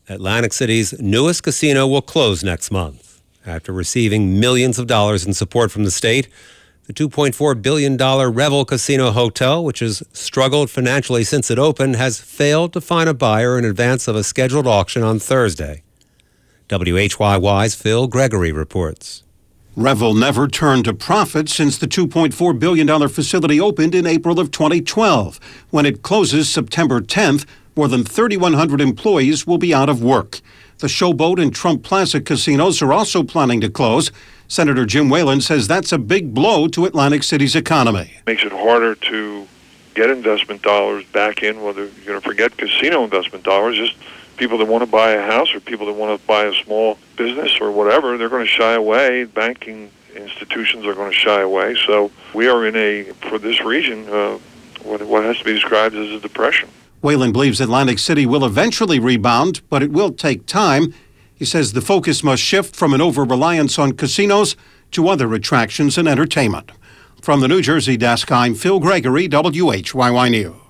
Atlantic City's newest casino will close next month. After receiving millions of dollars in support from the state, the $2.4 billion Revel Casino Hotel, which has struggled financially since it opened, has failed to find a buyer in advance of a scheduled auction on Thursday. WHYY's Phil Gregory reports. Revel never turned a profit since the $2.4 billion facility opened in April of 2012. When it closes September 10th, more than 3,100 employees will be out of work. The Showboat and Trump Plaza casinos are also planning to close. Senator Jim Whalen says that's a big blow to Atlantic City's economy. Makes it harder to get investment dollars back in, whether you're going to forget casino investment dollars, just people that want to buy a house or people that want to buy a small business or whatever, they're going to shy away. Banking institutions are going to shy away. So we are for this region, what has to be described as a depression. Whalen believes Atlantic City will eventually rebound, but it will take time. He says the focus must shift from an over-reliance on casinos to other attractions and entertainment. From the New Jersey desk, I'm Phil Gregory, WHYY News.